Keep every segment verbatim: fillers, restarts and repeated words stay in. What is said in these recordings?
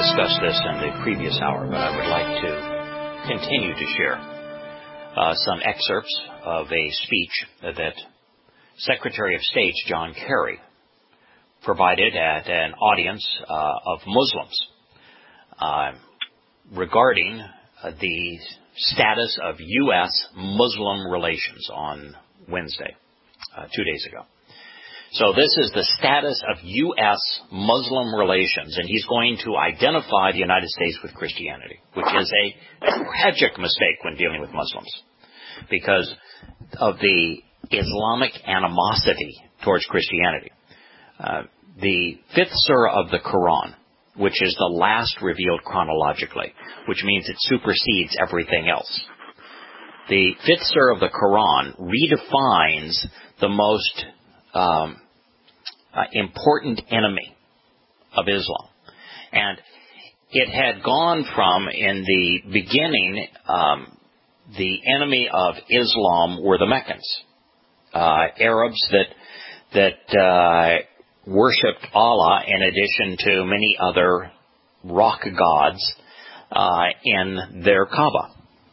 discussed this in the previous hour, but I would like to continue to share uh, some excerpts of a speech that Secretary of State John Kerry provided at an audience uh, of Muslims uh, regarding uh, the status of U S Muslim relations on Wednesday, uh, two days ago. So this is the status of U S Muslim relations, and he's going to identify the United States with Christianity, which is a tragic mistake when dealing with Muslims because of the Islamic animosity towards Christianity. Uh, the fifth surah of the Quran, which is the last revealed chronologically, which means it supersedes everything else. The fifth surah of the Quran redefines the most um, uh, important enemy of Islam. And it had gone from, in the beginning, um, the enemy of Islam were the Meccans, uh, Arabs that that uh, worshipped Allah in addition to many other rock gods uh, in their Kaaba.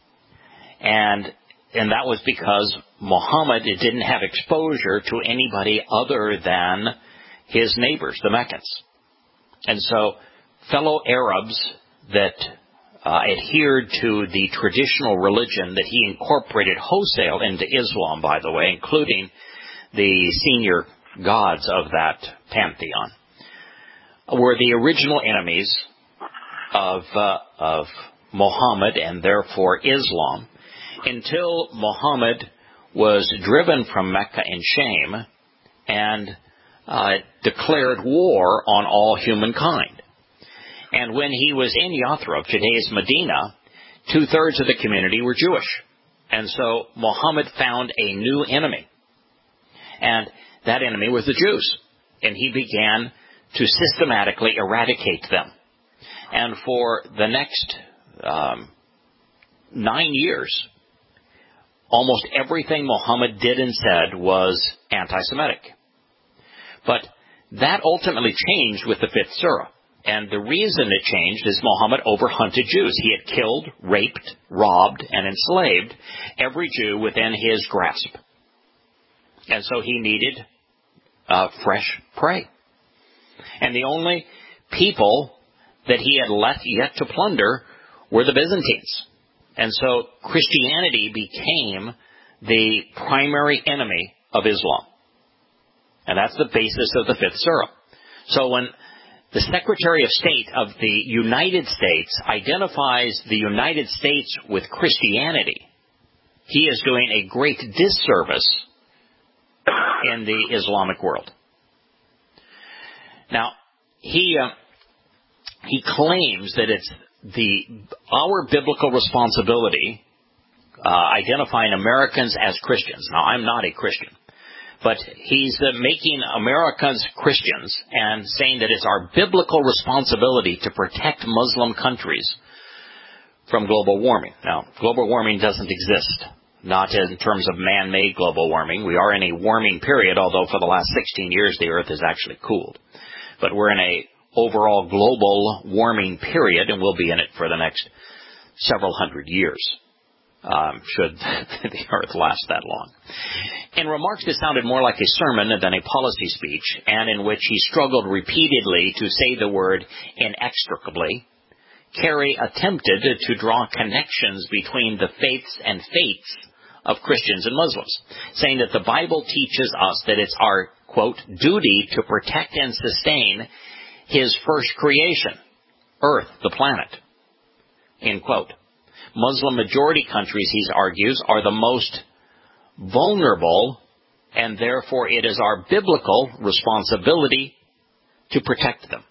And and that was because Muhammad didn't have exposure to anybody other than his neighbors, the Meccans. And so fellow Arabs that uh, adhered to the traditional religion that he incorporated wholesale into Islam, by the way, including the senior gods of that pantheon, were the original enemies of uh, of Muhammad and therefore Islam, until Muhammad was driven from Mecca in shame and uh, declared war on all humankind. And when he was in Yathrib, today's Medina, two-thirds of the community were Jewish. And so Muhammad found a new enemy. And that enemy was the Jews. And he began to systematically eradicate them. And for the next um, nine years, almost everything Muhammad did and said was anti-Semitic. But that ultimately changed with the fifth surah. And the reason it changed is Muhammad overhunted Jews. He had killed, raped, robbed, and enslaved every Jew within his grasp. And so he needed uh, fresh prey. And the only people that he had left yet to plunder were the Byzantines. And so Christianity became the primary enemy of Islam. And that's the basis of the fifth surah. So when the Secretary of State of the United States identifies the United States with Christianity, he is doing a great disservice in the Islamic world. Now, he uh, he claims that it's the our biblical responsibility uh, identifying Americans as Christians. Now, I'm not a Christian, but he's uh, making Americans Christians and saying that it's our biblical responsibility to protect Muslim countries from global warming. Now, global warming doesn't exist, not in terms of man-made global warming. We are in a warming period, although for the last sixteen years the Earth has actually cooled. But we're in a overall global warming period, and we'll be in it for the next several hundred years, um, should the Earth last that long. In remarks that sounded more like a sermon than a policy speech, and in which he struggled repeatedly to say the word inextricably, Kerry attempted to draw connections between the faiths and faiths of Christians and Muslims, saying that the Bible teaches us that it's our, quote, duty to protect and sustain his first creation, Earth, the planet, end quote. Muslim majority countries, he argues, are the most vulnerable, and therefore it is our biblical responsibility to protect them.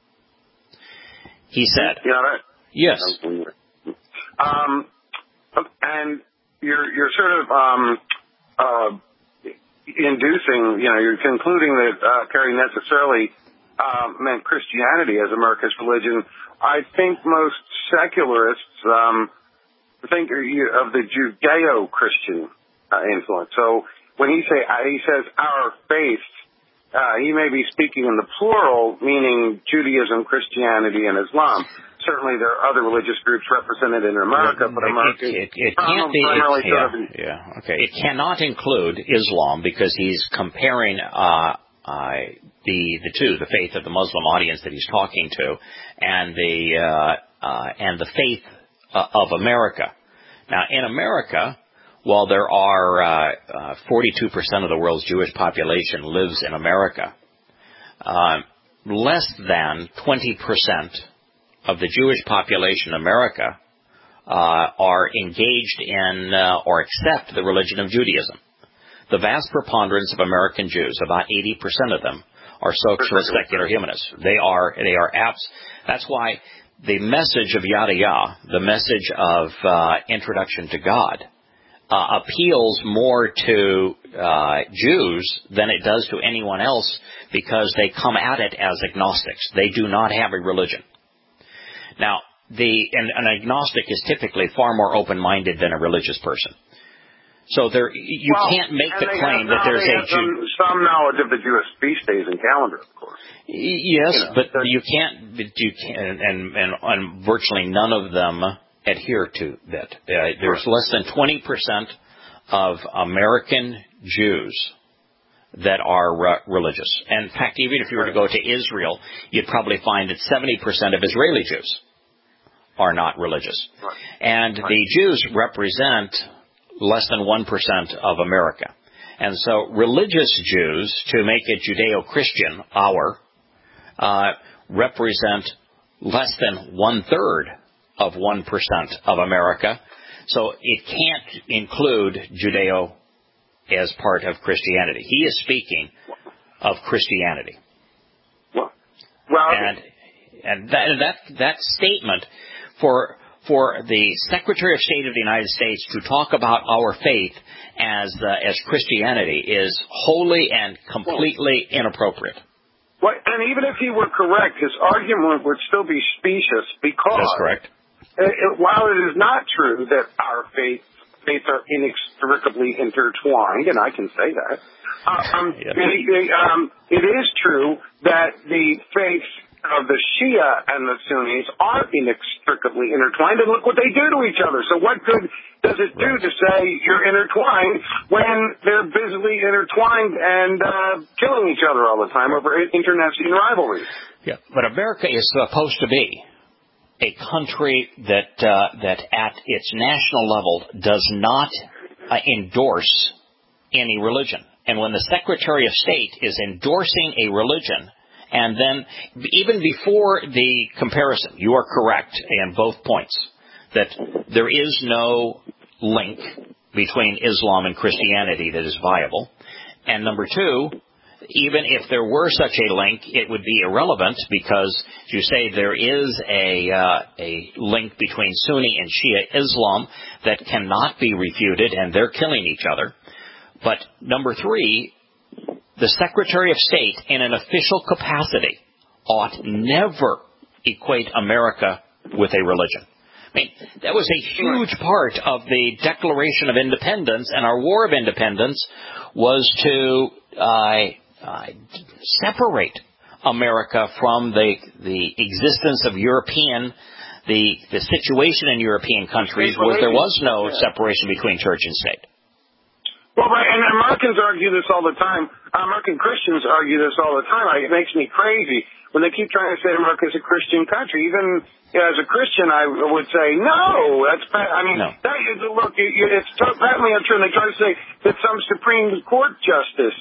He said, yeah, that, yes. Um, and you're, you're sort of um, uh, inducing, you know, you're concluding that uh, Kerry necessarily uh, meant Christianity as America's religion. I think most secularists um, think of the Judeo-Christian uh, influence. So when he say uh, he says our faith, uh, he may be speaking in the plural, meaning Judaism, Christianity, and Islam. Certainly, there are other religious groups represented in America, but America it, it, it can't be. primarily It, sort yeah, of. yeah, okay. It cannot include Islam because he's comparing uh, uh, the the two, the faith of the Muslim audience that he's talking to, and the uh, uh, and the faith uh, of America. Now, in America, while there are uh, uh, forty-two percent of the world's Jewish population lives in America, uh, less than twenty percent of the Jewish population in America uh, are engaged in uh, or accept the religion of Judaism. The vast preponderance of American Jews, about eighty percent of them, are socialist secular humanists. They are, they are apps. That's why the message of Yada Yah, the message of uh, introduction to God, uh, appeals more to uh, Jews than it does to anyone else because they come at it as agnostics. They do not have a religion. Now, the and an agnostic is typically far more open-minded than a religious person. So there, you well, can't make the claim have, that there's a some, Jew. some knowledge of the Jewish feast days and calendar, of course. Yes, you know, but you can't. You can't, and, and and virtually none of them adhere to that. Uh, there's less than twenty percent of American Jews that are uh, religious. And in fact, even if you were to go to Israel, you'd probably find that seventy percent of Israeli Jews are not religious. Right. And right. the Jews represent less than one percent of America. And so religious Jews, to make it Judeo-Christian, our, uh, represent less than one-third of one percent of America. So it can't include Judeo as part of Christianity. He is speaking of Christianity. Well, well and and that that that statement for for the Secretary of State of the United States to talk about our faith as uh, as Christianity is wholly and completely inappropriate. Well, and even if he were correct, his argument would still be specious because that's correct. It, it, while it is not true that our faith faiths are inextricably intertwined, and I can say that, um, yeah. it, um, it is true that the faiths of the Shia and the Sunnis are inextricably intertwined, and look what they do to each other. So what good does it do to say you're intertwined when they're busily intertwined and uh, killing each other all the time over internecine rivalries? Yeah, but America is supposed to be a country that uh, that at its national level does not uh, endorse any religion. And when the Secretary of State is endorsing a religion, and then even before the comparison, you are correct in both points, that there is no link between Islam and Christianity that is viable. And number two, even if there were such a link, it would be irrelevant because, as you say, there is a uh, a link between Sunni and Shia Islam that cannot be refuted, and they're killing each other. But number three, the Secretary of State, in an official capacity, ought never equate America with a religion. I mean, that was a huge part of the Declaration of Independence, and our War of Independence was to uh, uh, separate America from the the existence of European, the the situation in European countries where there was no separation between church and state. Well, right, and Americans argue this all the time. American Christians argue this all the time. It makes me crazy when they keep trying to say America is a Christian country. Even you know, as a Christian, I would say, no, that's bad. I mean, no. that is, look, it's patently untrue. And they try to say that some Supreme Court justice,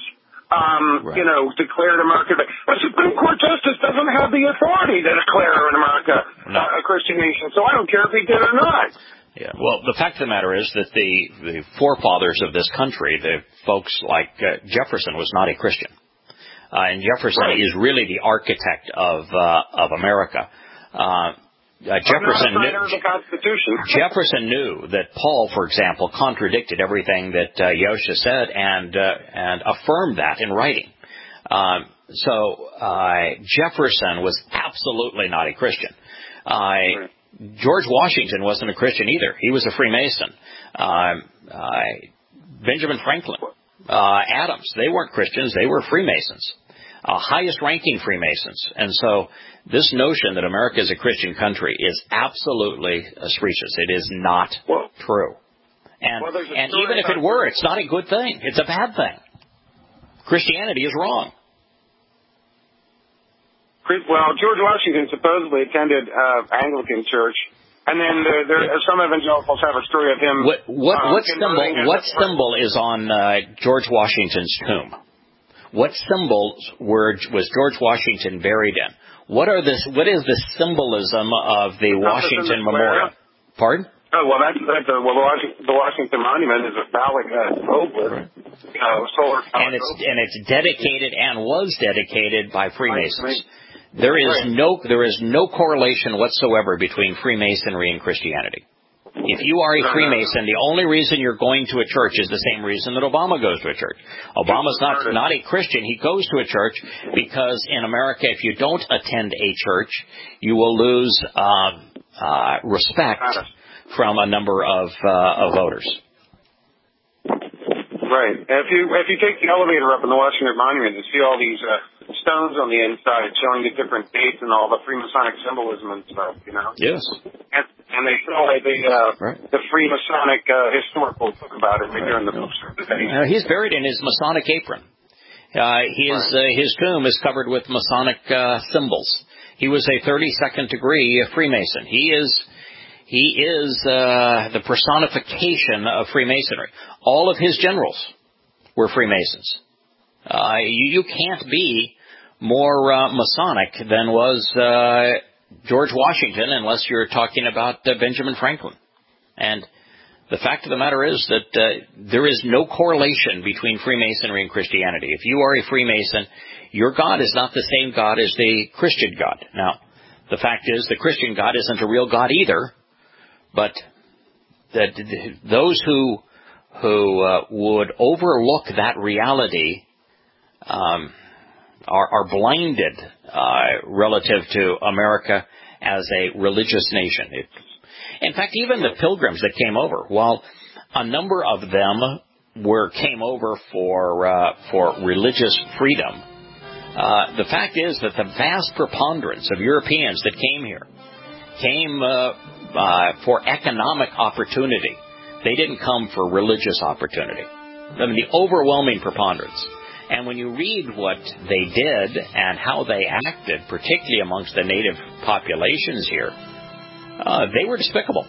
um, right. you know, declared America. But Supreme Court justice doesn't have the authority to declare America no. uh, a Christian nation. So I don't care if he did or not. Yeah. Well, the fact of the matter is that the, the forefathers of this country, the folks like uh, Jefferson, was not a Christian. Uh, and Jefferson right. is really the architect of uh, of America. Uh, uh, Jefferson, knew, the Constitution. Jefferson knew that Paul, for example, contradicted everything that uh, Yosha said and uh, and affirmed that in writing. Um, so uh, Jefferson was absolutely not a Christian. Uh, right. George Washington wasn't a Christian either. He was a Freemason. Uh, uh, Benjamin Franklin, uh, Adams, they weren't Christians. They were Freemasons. uh, highest-ranking Freemasons. And so this notion that America is a Christian country is absolutely specious. It is not well, true. And, well, and even if it were, it's not a good thing. It's a bad thing. Christianity is wrong. Well, George Washington supposedly attended uh, Anglican church, and then there, there, some evangelicals have a story of him. What, what, um, what symbol? What symbol is on uh, George Washington's tomb? What symbols were was George Washington buried in? What are this? What is the symbolism of the Washington Memorial? Pardon? Oh, well, that's, that's a, well, the Washington, the Washington Monument is a phallic uh, obelisk, right. you know, solar and it's and it's dedicated and was dedicated by Freemasons. There is no there is no correlation whatsoever between Freemasonry and Christianity. If you are a Freemason, the only reason you're going to a church is the same reason that Obama goes to a church. Obama's not not a Christian. He goes to a church because in America, if you don't attend a church, you will lose uh, uh, respect from a number of uh, of voters. Right. If you if you take the elevator up in the Washington Monument, you see all these uh, stones on the inside showing the different dates and all the Freemasonic symbolism and stuff. You know. Yes. And, and they show like the uh, right. the Freemasonic uh, historical book about it right here in the book. Uh, he's buried in his Masonic apron. Uh, his right. uh, his tomb is covered with Masonic uh, symbols. He was a thirty-second degree Freemason. He is. He is uh, the personification of Freemasonry. All of his generals were Freemasons. Uh, you, you can't be more uh, Masonic than was uh, George Washington unless you're talking about uh, Benjamin Franklin. And the fact of the matter is that uh, there is no correlation between Freemasonry and Christianity. If you are a Freemason, your God is not the same God as the Christian God. Now, the fact is the Christian God isn't a real God either. But that those who who uh, would overlook that reality um, are, are blinded uh, relative to America as a religious nation. It, in fact, even the pilgrims that came over, while a number of them were came over for uh, for religious freedom, uh, the fact is that the vast preponderance of Europeans that came here came uh, uh, for economic opportunity. They didn't come for religious opportunity. I mean, the overwhelming preponderance. And when you read what they did and how they acted, particularly amongst the native populations here, uh, they were despicable.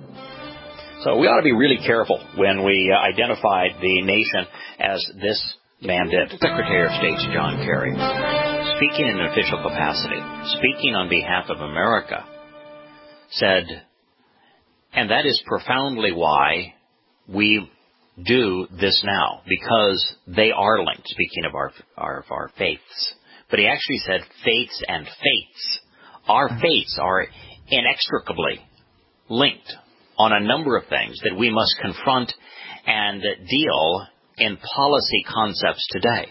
So we ought to be really careful when we uh, identify the nation as this man did. Secretary of State John Kerry, speaking in an official capacity, speaking on behalf of America, said, and that is profoundly why we do this now, because they are linked, speaking of our, our, of our faiths. But he actually said faiths and faiths. Our faiths are inextricably linked on a number of things that we must confront and deal in policy concepts today.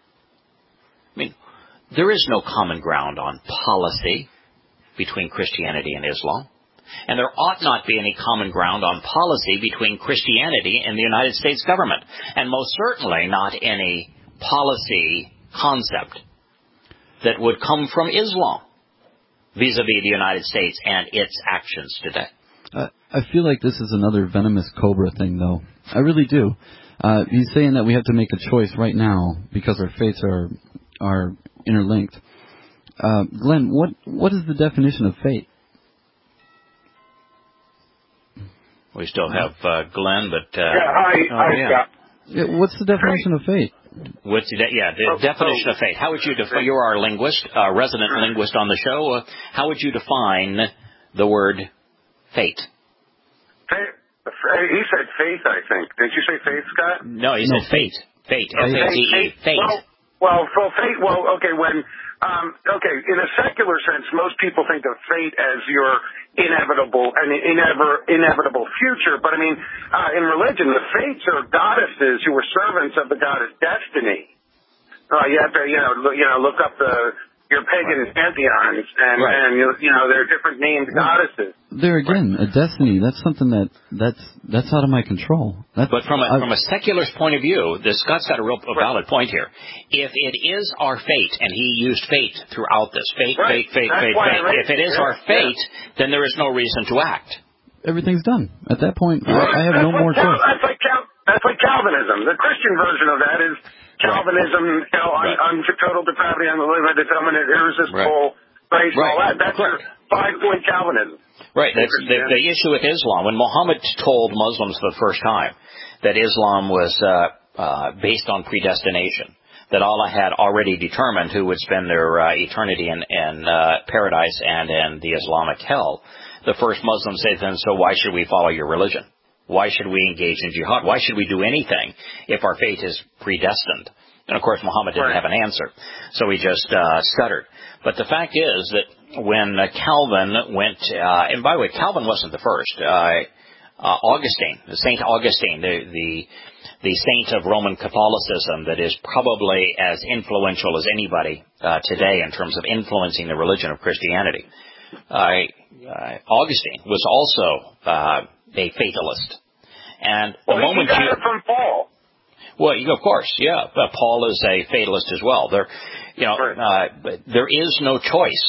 I mean, there is no common ground on policy between Christianity and Islam. And there ought not be any common ground on policy between Christianity and the United States government. And most certainly not any policy concept that would come from Islam vis-a-vis the United States and its actions today. Uh, I feel like this is another venomous cobra thing, though. I really do. Uh, he's saying that we have to make a choice right now because our faiths are are interlinked. Uh, Glenn, what what is the definition of faith? We still have uh, Glenn, but... Uh, yeah, hi, oh, hi, yeah. Scott. Yeah, what's the definition of faith? What's the, de- yeah, the oh, definition oh. of faith. How would you define... You're our linguist, uh, resident linguist on the show. Uh, how would you define the word fate? Faith? He said faith, I think. Did you say faith, Scott? No, he no. said fate. Fate. F A T E. Fate. Well, well, so fate, well, okay, when... Um, okay, in a secular sense, most people think of fate as your inevitable and inever, inevitable future. But I mean, uh, in religion, the fates are goddesses who were servants of the goddess Destiny. Uh, you have to, you know, look, you know, look up the, your pagan right. pantheons, and, right. and you, you know, there are different named well, goddesses. There again, a destiny. That's something that that's that's out of my control. That's, but from a, from a secularist point of view, this Scott's got a real a valid point here. If it is our fate, and he used fate throughout this, fate, right. fate, fate, that's fate, fate. If it is yeah. our fate, yeah. then there is no reason to act. Everything's done at that point. I, I have that's no like more Cal- choice. That's like Cal- that's like Calvinism. The Christian version of that is Calvinism, you know, right. on, on total depravity, unlimited determinate, irresistible grace, right. all that. That's Correct. your five-point Calvinism. Right. That's the, the issue with Islam. When Muhammad told Muslims for the first time that Islam was uh, uh, based on predestination, that Allah had already determined who would spend their uh, eternity in, in uh, paradise and in the Islamic hell, the first Muslim said then, so why should we follow your religion? Why should we engage in jihad? Why should we do anything if our fate is predestined? And, of course, Muhammad didn't right. have an answer, so he just uh, stuttered. But the fact is that when uh, Calvin went, uh, and by the way, Calvin wasn't the first. Uh, uh, Augustine, Saint Augustine, the, the the saint of Roman Catholicism that is probably as influential as anybody uh, today in terms of influencing the religion of Christianity. Uh, uh, Augustine was also uh, a fatalist. And the well, moment he got you... it from Paul. Well, of course, yeah. But Paul is a fatalist as well. There, you know, right. uh, there is no choice.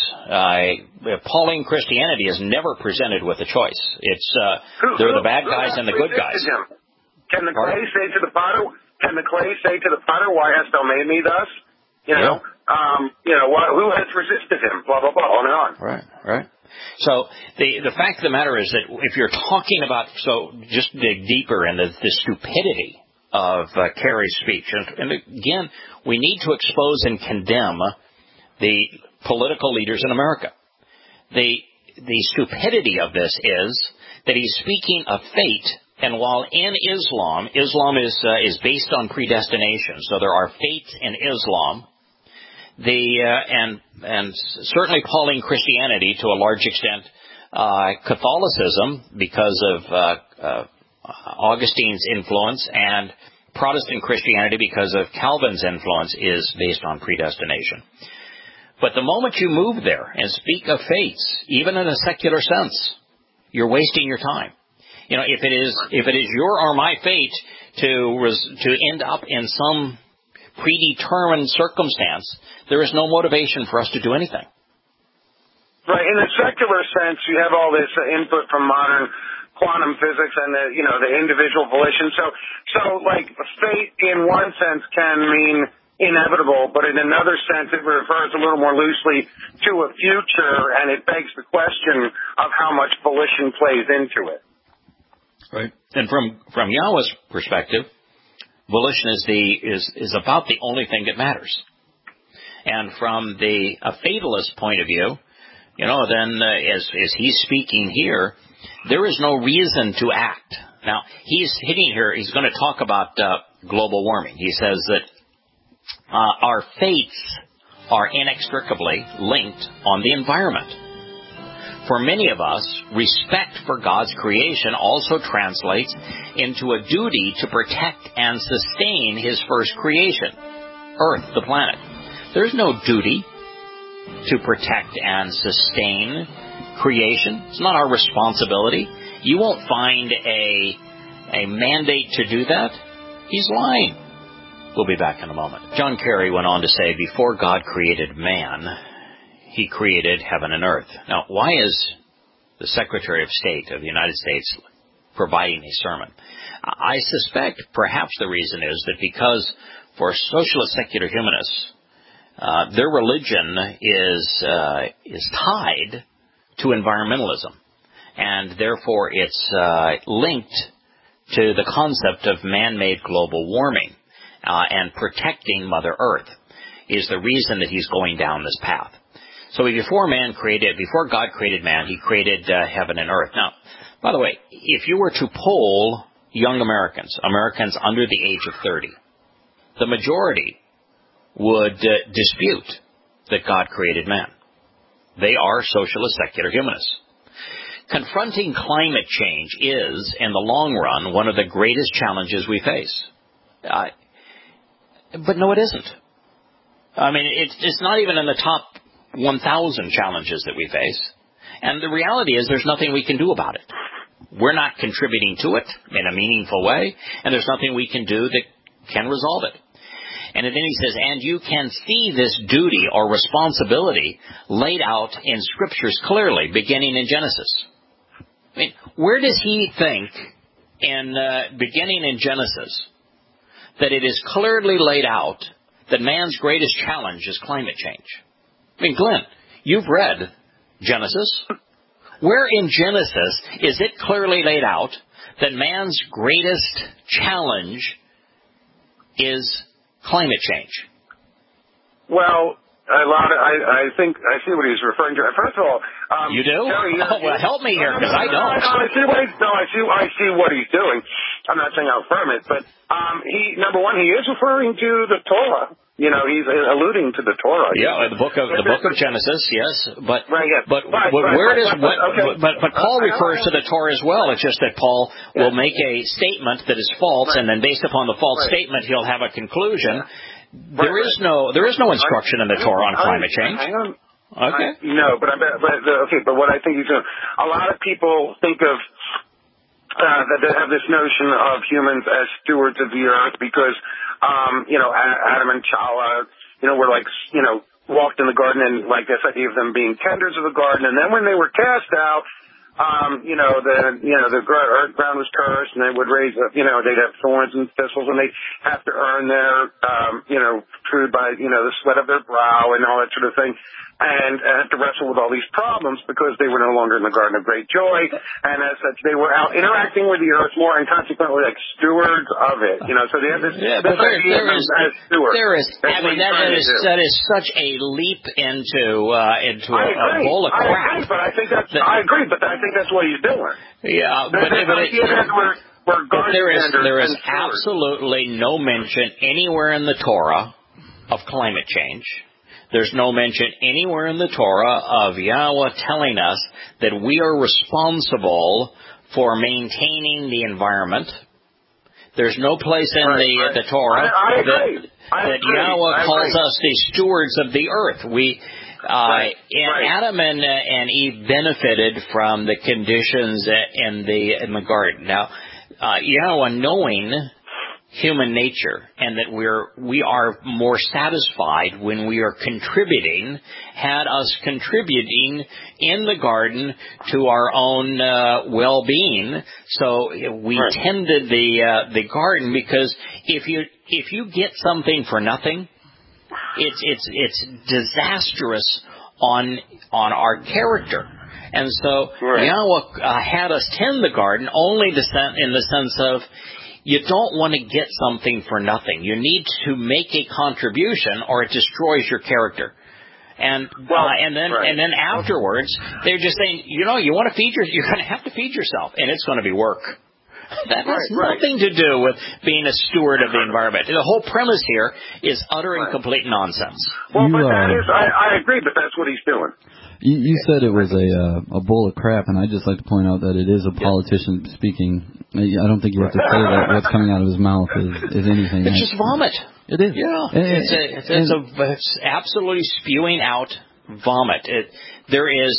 Uh, Pauline Christianity is never presented with a choice. It's uh, who, there are who, the bad guys and the good guys. Him? Can the clay say to the potter? Can the clay say to the potter, "Why hast thou made me thus?" You know, yeah. um, you know, what, who has resisted him? Blah blah blah, on and on. Right, right. So the the fact of the matter is that if you're talking about, so just dig deeper into the stupidity of uh, Kerry's speech. And, and again, we need to expose and condemn the political leaders in America. The the stupidity of this is that he's speaking of fate, and while in Islam, Islam is uh, is based on predestination, so there are fates in Islam. The uh, and and certainly Pauline Christianity to a large extent, uh, Catholicism because of uh, uh, Augustine's influence, and Protestant Christianity because of Calvin's influence is based on predestination. But the moment you move there and speak of fates, even in a secular sense, you're wasting your time. You know, if it is if it is your or my fate to res, to end up in some predetermined circumstance, there is no motivation for us to do anything. Right. In a secular sense, you have all this uh, input from modern quantum physics and the, you know, the individual volition. So, so like fate in one sense can mean inevitable, but in another sense it refers a little more loosely to a future, and it begs the question of how much volition plays into it. Right. And from, from Yahweh's perspective, volition is the, is, is about the only thing that matters. And from the, a fatalist point of view, you know, then uh, as, as he's speaking here, there is no reason to act. Now, he's hitting here, he's going to talk about uh, global warming. He says that uh, our fates are inextricably linked on the environment. For many of us, respect for God's creation also translates into a duty to protect and sustain His first creation, Earth, the planet. There's no duty to protect and sustain creation. It's not our responsibility. You won't find a a mandate to do that. He's lying. We'll be back in a moment. John Kerry went on to say, before God created man, He created heaven and earth. Now, why is the Secretary of State of the United States providing a sermon? I suspect perhaps the reason is that because for socialist secular humanists, uh, their religion is uh, is tied to environmentalism, and therefore it's uh, linked to the concept of man-made global warming, uh, and protecting Mother Earth is the reason that he's going down this path. So before man created, before God created man, He created uh, heaven and earth. Now, by the way, if you were to poll young Americans, Americans under the age of thirty, the majority would uh, dispute that God created man. They are socialist secular humanists. Confronting climate change is, in the long run, one of the greatest challenges we face. Uh, but no, it isn't. I mean, it's, it's not even in the top one thousand challenges that we face. And the reality is there's nothing we can do about it. We're not contributing to it in a meaningful way, and there's nothing we can do that can resolve it. And then he says, and you can see this duty or responsibility laid out in Scriptures clearly, beginning in Genesis. I mean, where does he think, in uh, beginning in Genesis, that it is clearly laid out that man's greatest challenge is climate change? I mean, Glenn, you've read Genesis. Where in Genesis is it clearly laid out that man's greatest challenge is climate change? Well, a lot of, I, I think I see what he's referring to. First of all, um, you do? Terry, oh, well, help me here because I don't. No, I see what he's, no, I see. I see what he's doing. I'm not saying I'll affirm it, but um, he number one, he is referring to the Torah. You know, he's alluding to the Torah. Yeah, the book of the book of Genesis, yes. But right, yes. but, but, but right, where right, does right, what? okay. But but Paul refers to the Torah as well. It's just that Paul yeah. will make a statement that is false, right. and then based upon the false right. statement, he'll have a conclusion. Yeah. There right, is right. no there is no instruction in the Torah on climate change. Hang on. Okay. I, no, but I bet. But okay, but what I think he's doing. A lot of people think of. Uh, that they have this notion of humans as stewards of the earth because, um, you know, Adam and Chala, you know, were like, you know, walked in the garden and like this idea of them being tenders of the garden. And then when they were cast out, um, you know, the, you know, the earth ground was cursed and they would raise up, you know, they'd have thorns and thistles and they'd have to earn their, um, you know, food by, you know, the sweat of their brow and all that sort of thing. And uh, have to wrestle with all these problems because they were no longer in the Garden of Great Joy, and as such, they were out interacting with the earth more, and consequently, like stewards of it. You know, so they have this. Yeah, this but there, idea there is, as stewards. there is. That's I mean, that is that is such a leap into uh, into a, a bowl of crap. I agree, but I think that's. That, I agree, but I think that's what he's doing. Yeah, but, but, but, it, we're, we're but there is there is absolutely no mention anywhere in the Torah of climate change. There's no mention anywhere in the Torah of Yahweh telling us that we are responsible for maintaining the environment. There's no place in right, the right. the Torah I, I that, I that Yahweh I calls agree. us the stewards of the earth. We, uh, right, and right. Adam and, uh, and Eve benefited from the conditions in the in the garden. Now, uh, Yahweh, knowing human nature and that we're we are more satisfied when we are contributing, had us contributing in the garden to our own uh, well-being. So we right. tended the uh, the garden because if you if you get something for nothing, it's it's it's disastrous on on our character. And so right. Yahweh uh, had us tend the garden only the sen- in the sense of you don't want to get something for nothing. You need to make a contribution, or it destroys your character. And well, uh, and then right. and then afterwards, they're just saying, you know, you want to feed your, you're going to have to feed yourself, and it's going to be work. That has right, nothing right. to do with being a steward of the environment. The whole premise here is utter and right. complete nonsense. Well, You, but that uh, is, I, I agree, but that's what he's doing. You, you said it was a uh, a bowl of crap, and I'd just like to point out that it is a politician speaking. I don't think you have to say that what's coming out of his mouth is, is anything. It's just vomit. It is. Yeah. And, it's, a, it's, it's, a, it's absolutely spewing out vomit. It, there is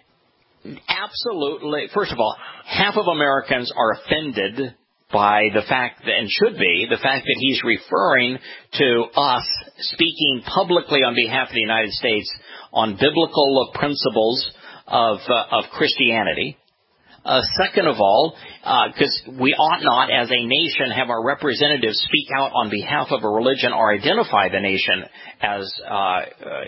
absolutely, first of all, half of Americans are offended by the fact that, and should be, the fact that he's referring to us speaking publicly on behalf of the United States on biblical principles of uh, of Christianity. Uh, second of all, because uh, we ought not, as a nation, have our representatives speak out on behalf of a religion or identify the nation as uh, uh,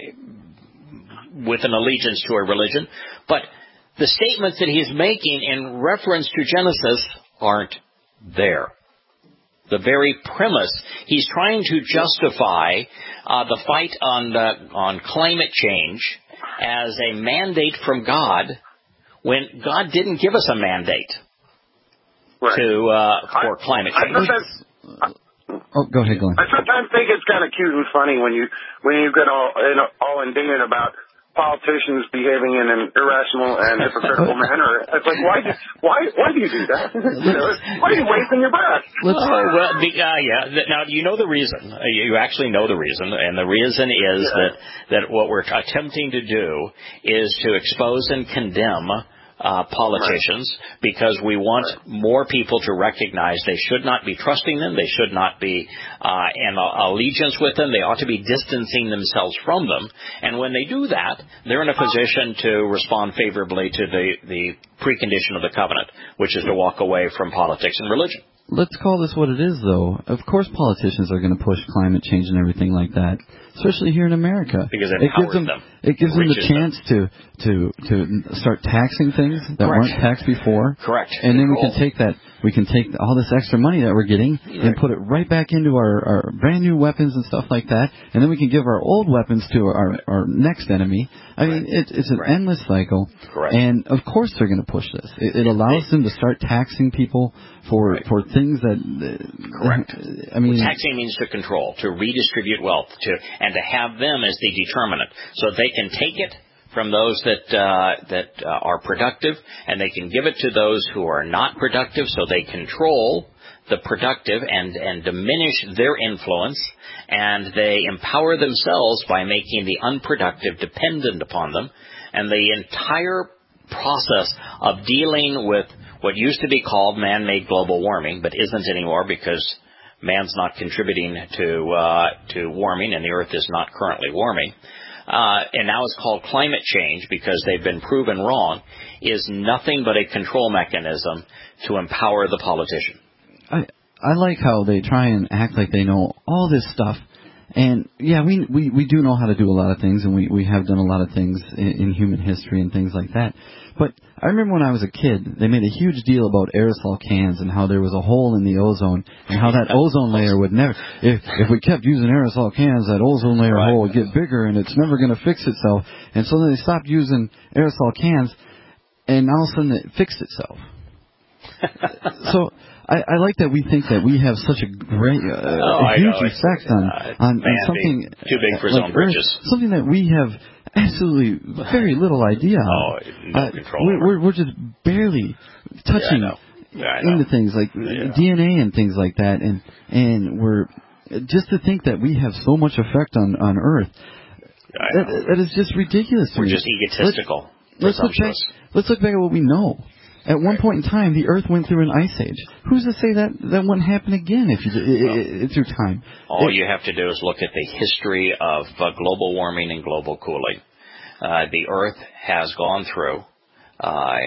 with an allegiance to a religion. But the statements that he's making in reference to Genesis aren't there. The very premise, he's trying to justify uh, the fight on the, on climate change as a mandate from God, when God didn't give us a mandate right. to uh, for I, climate change. I oh, go ahead, Glenn. I sometimes think it's kind of cute and funny when you when you get all you know, all indignant about politicians behaving in an irrational and hypocritical manner. It's like, why do, why, why do you do that? Why are you wasting your breath? Let's, oh, well, the, uh, yeah. Now, you know the reason. You actually know the reason, and the reason is yeah. that, that what we're attempting to do is to expose and condemn Uh, politicians, right. because we want right. more people to recognize they should not be trusting them, they should not be uh, in allegiance with them, they ought to be distancing themselves from them. And when they do that, they're in a position to respond favorably to the, the precondition of the covenant, which is to walk away from politics and religion. Let's call this what it is, though. Of course politicians are going to push climate change and everything like that, especially here in America. Because it, it gives them, them. It gives them the chance them. to to to start taxing things that Correct. weren't taxed before. Correct. And then we can take that, we can take all this extra money that we're getting right. and put it right back into our, our brand new weapons and stuff like that. And then we can give our old weapons to our, right. our next enemy. I mean, right. it, it's an right. endless cycle. Correct. And of course they're going to push this. It, it allows them to start taxing people for right. for things that. Uh, Correct. I mean, well, taxing means to control, to redistribute wealth, to and to have them as the determinant, so they can take it from those that uh, that uh, are productive, and they can give it to those who are not productive, so they control the productive and, and diminish their influence, and they empower themselves by making the unproductive dependent upon them. And the entire process of dealing with what used to be called man-made global warming, but isn't anymore because man's not contributing to uh, to warming, and the Earth is not currently warming, uh, and now it's called climate change because they've been proven wrong, is nothing but a control mechanism to empower the politician. I I like how they try and act like they know all this stuff. And, yeah, we, we we do know how to do a lot of things, and we, we have done a lot of things in, in human history and things like that. But I remember when I was a kid, they made a huge deal about aerosol cans and how there was a hole in the ozone and how that ozone layer would never, if if we kept using aerosol cans, that ozone layer right. hole would get bigger and it's never going to fix itself. And so then they stopped using aerosol cans, and all of a sudden it fixed itself. So I, I like that we think that we have such a great, uh, oh, a huge know, effect on, uh, on, man, on something big, too big for his like own britches. Something that we have absolutely very little idea oh, on. No uh, control we're, we're, we're just barely touching yeah, yeah, into things like yeah. D N A and things like that, and and we're just to think that we have so much effect on on Earth. That, that is just ridiculous. We're to me. just egotistical. Let's, let's look back. Let's look back at what we know. At one point in time, the Earth went through an ice age. Who's to say that that wouldn't happen again if you well, through time? All it, you have to do is look at the history of uh, global warming and global cooling. Uh, the Earth has gone through a uh,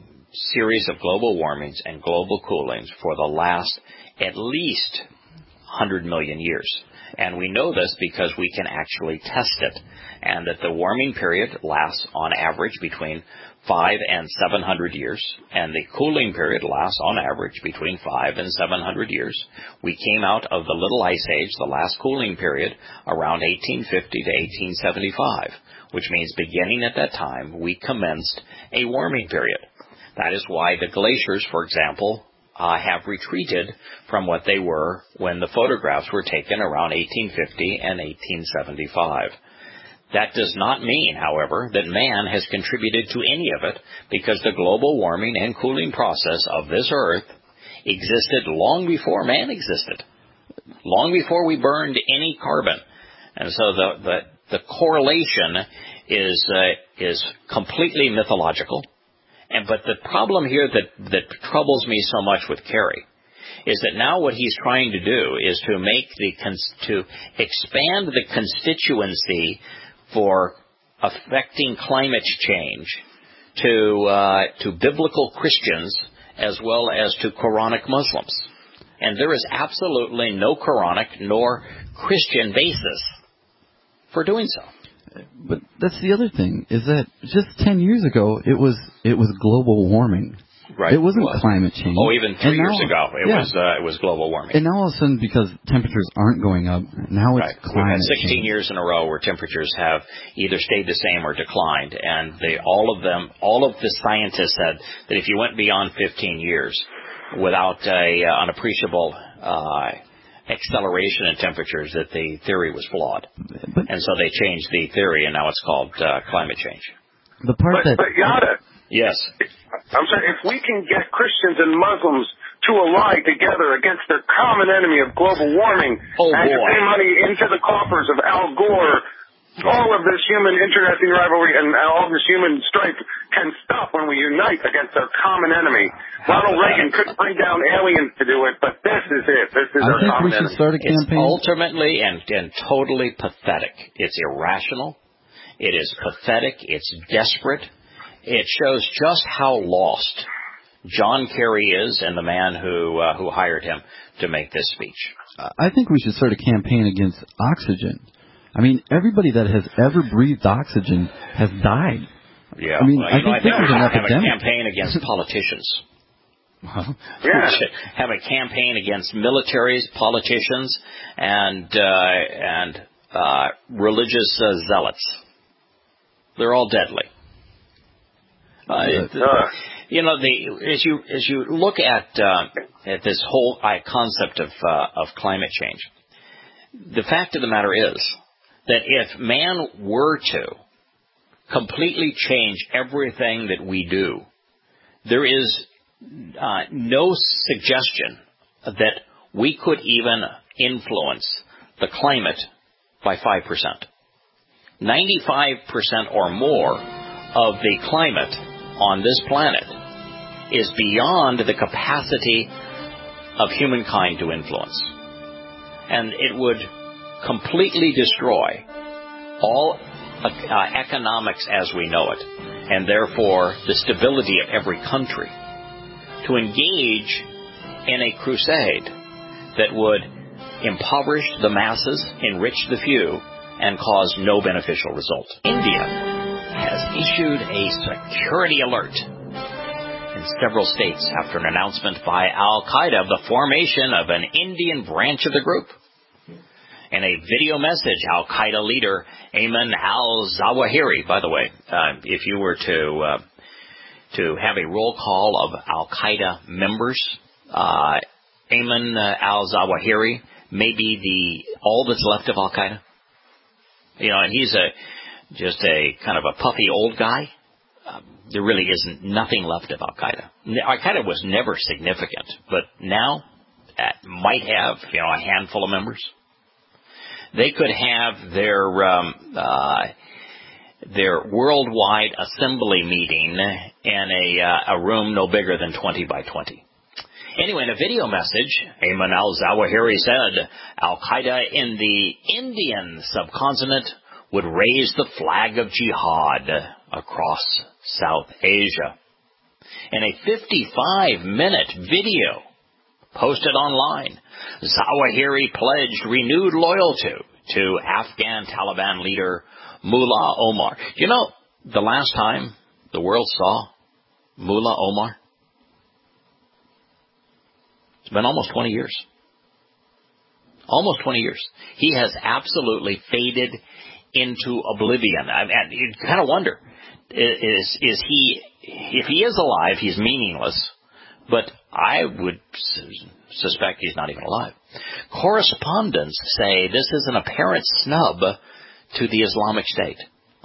series of global warmings and global coolings for the last at least one hundred million years. And we know this because we can actually test it. And that the warming period lasts on average between five and seven hundred years, and the cooling period lasts on average between five and seven hundred years. We came out of the Little Ice Age, the last cooling period, around eighteen fifty to eighteen seventy-five, which means beginning at that time, we commenced a warming period. That is why the glaciers, for example, uh, have retreated from what they were when the photographs were taken around eighteen fifty and eighteen seventy-five. That does not mean, however, that man has contributed to any of it, because the global warming and cooling process of this Earth existed long before man existed, long before we burned any carbon. And so the the, the correlation is uh, is completely mythological. And but the problem here that, that troubles me so much with Kerry is that now what he's trying to do is to make the to expand the constituency for affecting climate change to uh, to biblical Christians as well as to Quranic Muslims. And there is absolutely no Quranic nor Christian basis for doing so. But that's the other thing, is that just ten years ago, it was it was global warming. Right. It wasn't it was. climate change. Oh, even three now, years ago, it yeah. was uh, it was global warming. And now all of a sudden, because temperatures aren't going up, now it's right. climate We've had sixteen change. years in a row where temperatures have either stayed the same or declined, and they all of them, all of the scientists said that if you went beyond fifteen years without a uh, unappreciable uh, acceleration in temperatures that the theory was flawed. But, and so they changed the theory, and now it's called uh, climate change. The part but, that... But, Yada, yes. I'm sorry, if we can get Christians and Muslims to ally together against their common enemy of global warming oh, and boy. to pay money into the coffers of Al Gore, all of this human interesting rivalry and all this human strife can stop when we unite against our common enemy. How Ronald pathetic. Reagan couldn't bring down aliens to do it, but this is it. This is I our think common we should enemy. start a It's campaign. ultimately and, and totally pathetic. It's irrational. It is pathetic. It's desperate. It shows just how lost John Kerry is and the man who uh, who hired him to make this speech. I think we should start a campaign against oxygen. I mean, everybody that has ever breathed oxygen has died. Yeah, I mean, well, I you know, think I this think we is an should have epidemic. a campaign against politicians. Yeah. We should have a campaign against militaries, politicians, and uh, and uh, religious uh, zealots. They're all deadly. Uh, it, Uh. you know, the as you as you look at uh, at this whole uh, concept of uh, of climate change, the fact of the matter is that if man were to completely change everything that we do, there is uh, no suggestion that we could even influence the climate by five percent. ninety-five percent or more of the climate on this planet is beyond the capacity of humankind to influence. And it would completely destroy all uh, economics as we know it, and therefore the stability of every country, to engage in a crusade that would impoverish the masses, enrich the few, and cause no beneficial result. India has issued a security alert in several states after an announcement by Al-Qaeda of the formation of an Indian branch of the group. In a video message, Al-Qaeda leader Ayman al-Zawahiri, by the way, uh, if you were to uh, to have a roll call of Al-Qaeda members, uh, Ayman uh, al-Zawahiri may be the all that's left of Al-Qaeda. You know, and he's a just a kind of a puffy old guy. Um, there really isn't nothing left of Al-Qaeda. Al-Qaeda was never significant, but now that might have, you know, a handful of members. They could have their um, uh, their worldwide assembly meeting in a, uh, a room no bigger than twenty by twenty. Anyway, in a video message, Ayman al-Zawahiri said Al-Qaeda in the Indian subcontinent would raise the flag of jihad across South Asia. In a fifty-five minute video posted online, Zawahiri pledged renewed loyalty to Afghan Taliban leader Mullah Omar. You know, the last time the world saw Mullah Omar, it's been almost twenty years. Almost twenty years. He has absolutely faded into oblivion. I mean, you kind of wonder, is is he, if he is alive, he's meaningless, but I would suspect he's not even alive. Correspondents say this is an apparent snub to the Islamic State.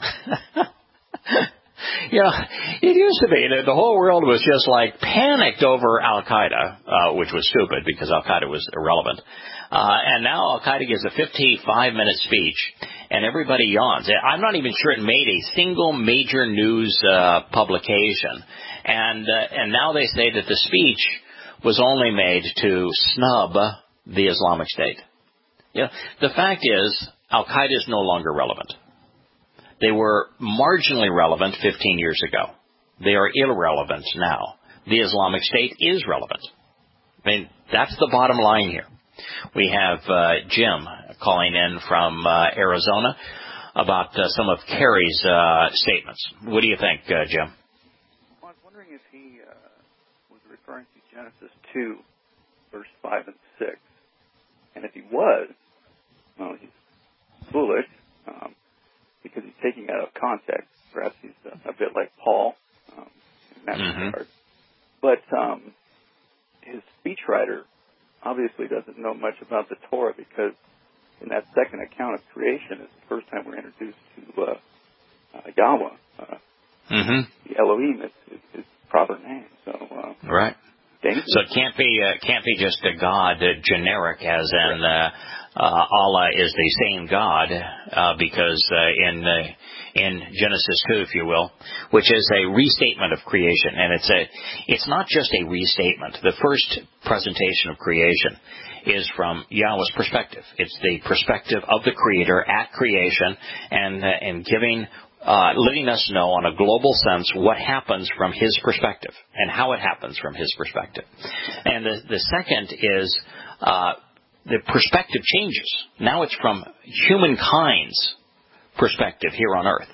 You know, it used to be that the whole world was just like panicked over Al-Qaeda, uh, which was stupid because Al-Qaeda was irrelevant. Uh, and now Al-Qaeda gives a fifty-five minute speech, and everybody yawns. I'm not even sure it made a single major news uh, publication. And uh, and now they say that the speech was only made to snub the Islamic State. You know, the fact is, Al-Qaeda is no longer relevant. They were marginally relevant fifteen years ago. They are irrelevant now. The Islamic State is relevant. I mean, that's the bottom line here. We have uh, Jim calling in from uh, Arizona about uh, some of Kerry's uh, statements. What do you think, uh, Jim? Well, I was wondering if he uh, was referring to Genesis two, verse five and six. And if he was, well, he's foolish. Um, because he's taking it out of context. Perhaps he's a, a bit like Paul um, in that mm-hmm. regard. But um, his speechwriter obviously obviously doesn't know much about the Torah because in that second account of creation is the first time we're introduced to uh, uh, Yahweh. Uh, mm-hmm. The Elohim is, is his proper name. So uh, right. dangerous. So it can't be uh, can't be just a God uh, generic, as in uh, uh, Allah is the same God, uh, because uh, in uh, in Genesis two, if you will, which is a restatement of creation, and it's a it's not just a restatement. The first presentation of creation is from Yahweh's perspective. It's the perspective of the Creator at creation, and uh, and giving. Uh, letting us know on a global sense what happens from his perspective and how it happens from his perspective. And the, the second is uh, the perspective changes. Now it's from humankind's perspective here on earth.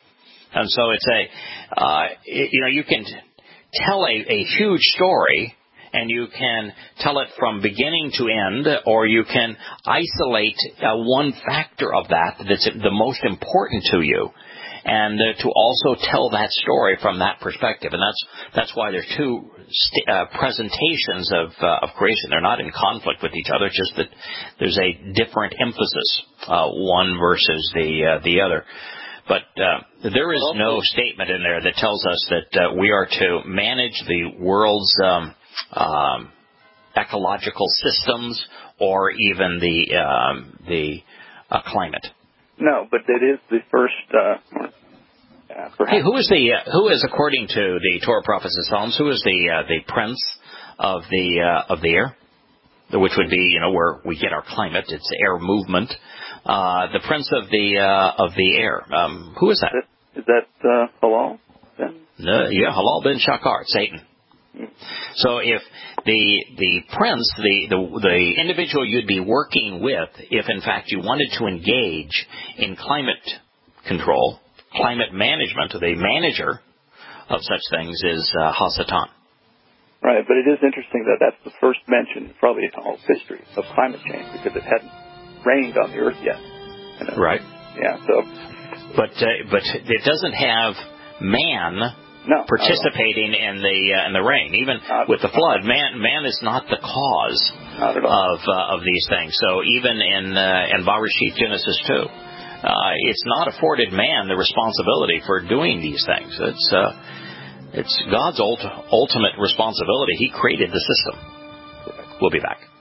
And so it's a, uh, it, you know, you can tell a, a huge story and you can tell it from beginning to end, or you can isolate uh, one factor of that that's the most important to you, and uh, to also tell that story from that perspective. And that's that's why there's two st- uh, presentations of uh, of creation. They're not in conflict with each other, just that there's a different emphasis, uh, one versus the uh, the other. But uh, there is no statement in there that tells us that uh, we are to manage the world's um, um, ecological systems or even the um, the uh, climate. No, but it is the first. Uh, uh, hey, who is the uh, who is, according to the Torah, prophets, and Psalms, who is the uh, the prince of the uh, of the air, which would be, you know, where we get our climate? It's air movement. Uh, the prince of the uh, of the air. Um, who is that? Is that uh, Halal? Then? Uh, yeah, Halal bin Shakar, Satan. Hmm. So if the the prince, the, the the individual you'd be working with, if in fact you wanted to engage in climate control, climate management, the manager of such things is uh, Hasatan. Right, but it is interesting that that's the first mention, probably in all history, of climate change, because it hadn't rained on the earth yet. You know? Right. Yeah. So. But uh, but it doesn't have man. No, participating in the uh, in the rain, even not with the flood, man man is not the cause not at all. of uh, of these things. So even in uh, in Bereshit, Genesis two, uh, it's not afforded man the responsibility for doing these things. It's uh, it's God's ult- ultimate responsibility. He created the system. We'll be back.